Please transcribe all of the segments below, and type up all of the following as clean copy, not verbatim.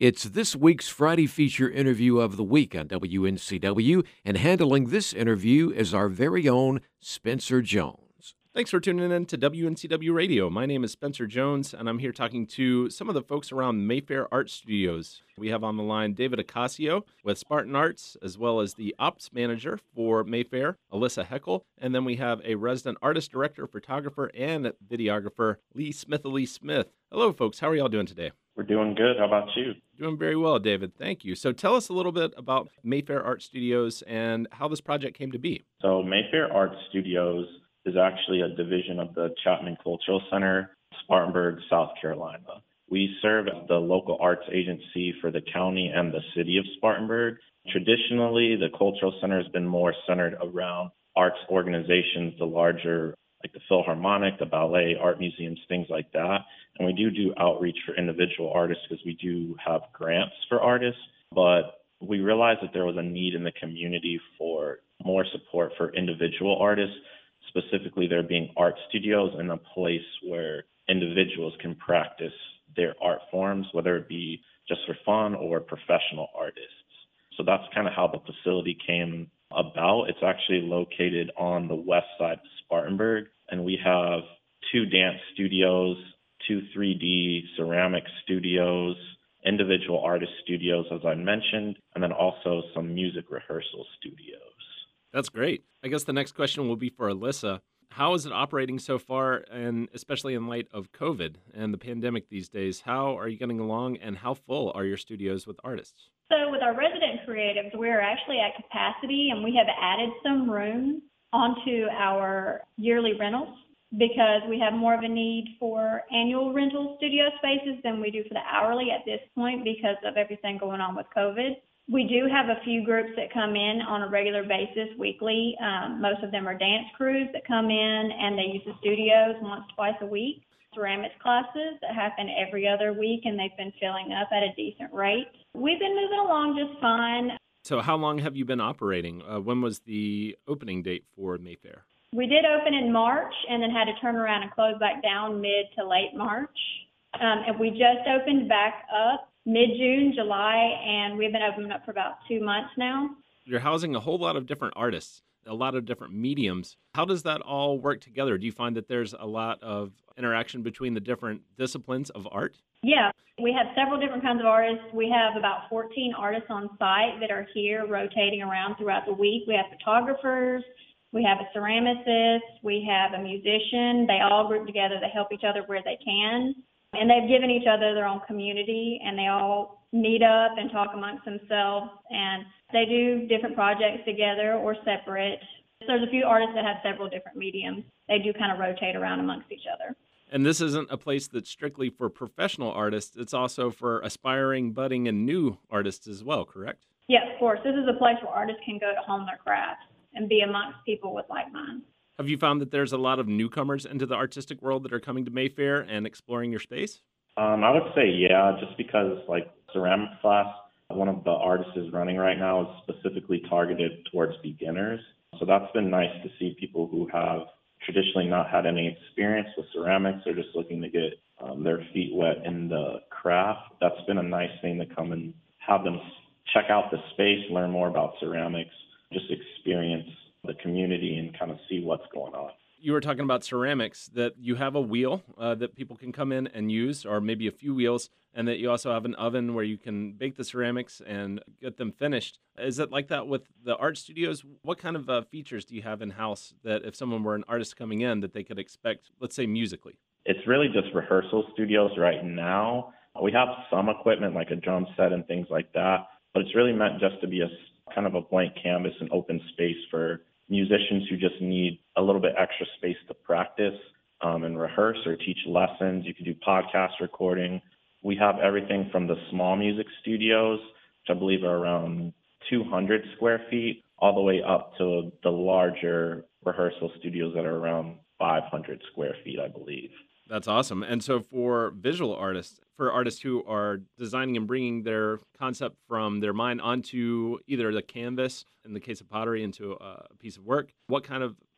It's this week's Friday feature interview of the week on WNCW, and handling this interview is our very own Spencer Jones. Thanks for tuning in to WNCW Radio. My name is Spencer Jones, and I'm here talking to some of the folks around Mayfair Art Studios. We have on the line David Acasio with Spartan Arts, as well as the ops manager for Mayfair, Alyssa Heckel. And then we have a resident artist director, photographer, and videographer, Lee Smith. Hello, folks. How are y'all doing today? We're doing good. How about you? Doing very well, David. Thank you. So tell us a little bit about Mayfair Art Studios and how this project came to be. So Mayfair Art Studios is actually a division of the Chapman Cultural Center, Spartanburg, South Carolina. We serve as the local arts agency for the county and the city of Spartanburg. Traditionally, the Cultural Center has been more centered around arts organizations, the larger, like the Philharmonic, the ballet, art museums, things like that. And we do outreach for individual artists because we do have grants for artists. But we realized that there was a need in the community for more support for individual artists, specifically there being art studios and a place where individuals can practice their art forms, whether it be just for fun or professional artists. So that's kind of how the facility came about. It's actually located on the west side of Spartanburg, and we have 2 dance studios, 2 3D ceramic studios, individual artist studios, as I mentioned, and then also some music rehearsal studios. That's great. I guess the next question will be for Alyssa. How is it operating so far, and especially in light of COVID and the pandemic these days? How are you getting along, and how full are your studios with artists? So with our resident creatives, we're actually at capacity, and we have added some rooms onto our yearly rentals because we have more of a need for annual rental studio spaces than we do for the hourly at this point because of everything going on with COVID. We do have a few groups that come in on a regular basis weekly. Most of them are dance crews that come in and they use the studios once, twice a week. Ceramics classes that happen every other week, and they've been filling up at a decent rate. We've been moving along just fine. So how long have you been operating? When was the opening date for Mayfair? We did open in March and then had to turn around and close back down mid to late March. And we just opened back up mid-June, July, and we've been opening up for about 2 months now. You're housing a whole lot of different artists, a lot of different mediums. How does that all work together? Do you find that there's a lot of interaction between the different disciplines of art? Yeah, we have several different kinds of artists. We have about 14 artists on site that are here rotating around throughout the week. We have photographers, we have a ceramicist, we have a musician. They all group together. They help each other where they can. And they've given each other their own community, and they all meet up and talk amongst themselves. And they do different projects together or separate. So there's a few artists that have several different mediums. They do kind of rotate around amongst each other. And this isn't a place that's strictly for professional artists. It's also for aspiring, budding, and new artists as well, correct? Yeah, of course. This is a place where artists can go to hone their craft and be amongst people with like minds. Have you found that there's a lot of newcomers into the artistic world that are coming to Mayfair and exploring your space? I would say, yeah, just because like ceramic class, one of the artists is running right now is specifically targeted towards beginners. So that's been nice to see people who have traditionally not had any experience with ceramics or just looking to get their feet wet in the craft. That's been a nice thing to come and have them check out the space, learn more about ceramics, just experience the community and kind of see what's going on. You were talking about ceramics, that you have a wheel that people can come in and use, or maybe a few wheels, and that you also have an oven where you can bake the ceramics and get them finished. Is it like that with the art studios? What kind of features do you have in-house that if someone were an artist coming in that they could expect, let's say musically? It's really just rehearsal studios right now. We have some equipment like a drum set and things like that, but it's really meant just to be a kind of a blank canvas and open space for musicians who just need a little bit extra space to practice and rehearse or teach lessons. You can do podcast recording. We have everything from the small music studios, which I believe are around 200 square feet, all the way up to the larger rehearsal studios that are around 500 square feet, I believe. That's awesome. And so for visual artists, for artists who are designing and bringing their concept from their mind onto either the canvas, in the case of pottery, into a piece of work, what kind of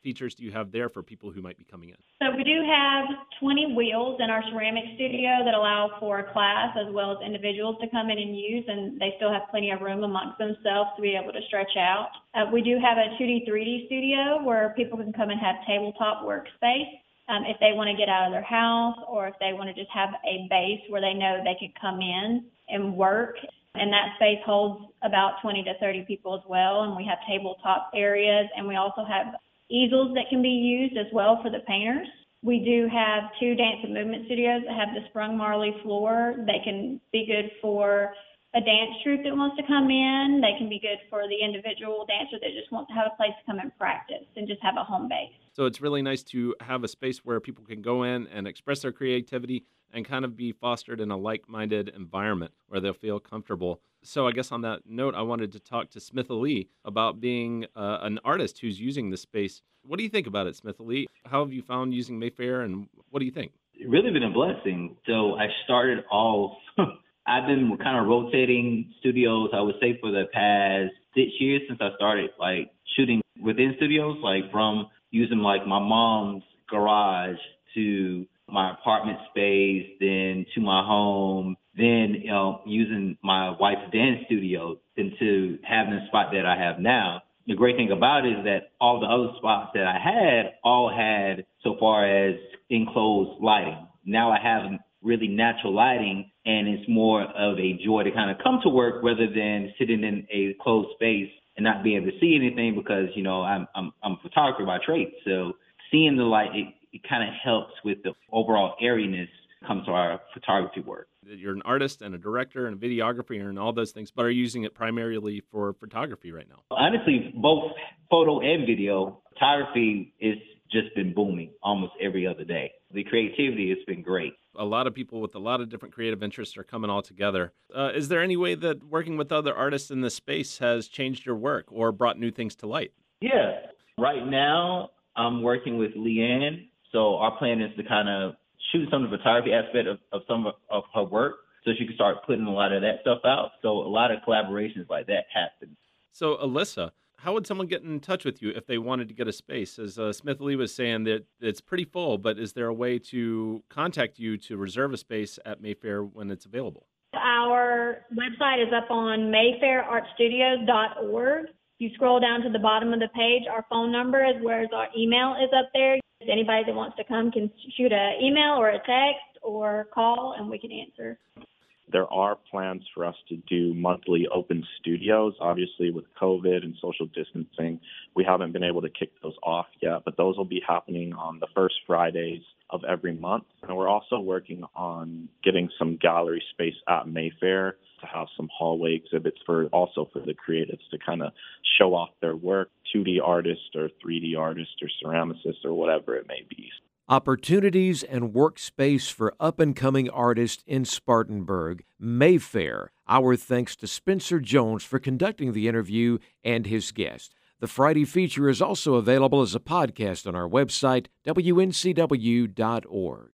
features do you have there for people who might be coming in? So we do have 20 wheels in our ceramic studio that allow for a class as well as individuals to come in and use, and they still have plenty of room amongst themselves to be able to stretch out. We do have a 2D, 3D studio where people can come and have tabletop workspace if they want to get out of their house, or if they want to just have a base where they know they could come in and work. And that space holds about 20 to 30 people as well. And we have tabletop areas, and we also have easels that can be used as well for the painters. We do have 2 dance and movement studios that have the sprung marley floor. They can be good for a dance troupe that wants to come in. They can be good for the individual dancer that just wants to have a place to come and practice and just have a home base. So it's really nice to have a space where people can go in and express their creativity and kind of be fostered in a like-minded environment where they'll feel comfortable. So I guess on that note, I wanted to talk to Smitha Lee about being an artist who's using this space. What do you think about it, Smitha Lee? How have you found using Mayfair, and what do you think? It's really been a blessing. So I started off, I've been kind of rotating studios, I would say, for the past 6 years since I started like shooting within studios, like from using like my mom's garage to my apartment space, then to my home, then, using my wife's dance studio, then to having the spot that I have now. The great thing about it is that all the other spots that I had all had, so far as enclosed lighting. Now I have really natural lighting, and it's more of a joy to kind of come to work rather than sitting in a closed space and not being able to see anything because, I'm a photographer by trade. So seeing the light, it kind of helps with the overall airiness comes to our photography work. You're an artist and a director and a videographer and all those things, but are you using it primarily for photography right now? Honestly, both photo and video. Photography has just been booming almost every other day. The creativity has been great. A lot of people with a lot of different creative interests are coming all together. Is there any way that working with other artists in this space has changed your work or brought new things to light? Yeah. Right now, I'm working with Leanne. So our plan is to kind of shoot some of the photography aspect of some of her work so she can start putting a lot of that stuff out. So a lot of collaborations like that happen. So, Alyssa, how would someone get in touch with you if they wanted to get a space? As Smitha Lee was saying, that it's pretty full, but is there a way to contact you to reserve a space at Mayfair when it's available? Our website is up on mayfairartstudios.org. You scroll down to the bottom of the page, our phone number as well as our email is up there. Anybody that wants to come can shoot an email or a text or call, and we can answer. There are plans for us to do monthly open studios. Obviously, with COVID and social distancing, we haven't been able to kick those off yet, but those will be happening on the first Fridays of every month. And we're also working on getting some gallery space at Mayfair to have some hallway exhibits for the creatives to kind of show off their work, 2D artists or 3D artists or ceramicists or whatever it may be. Opportunities and workspace for up-and-coming artists in Spartanburg, Mayfair. Our thanks to Spencer Jones for conducting the interview and his guest. The Friday feature is also available as a podcast on our website, wncw.org.